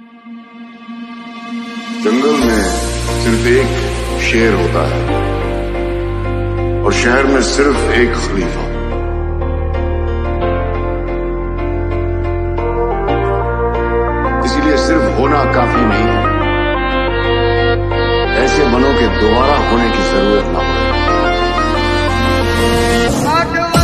जंगल में सिर्फ एक शेर होता है और शहर में सिर्फ एक खलीफा। इसीलिए सिर्फ होना काफी नहीं है, ऐसे बनो कि दोबारा होने की जरूरत ना पड़े।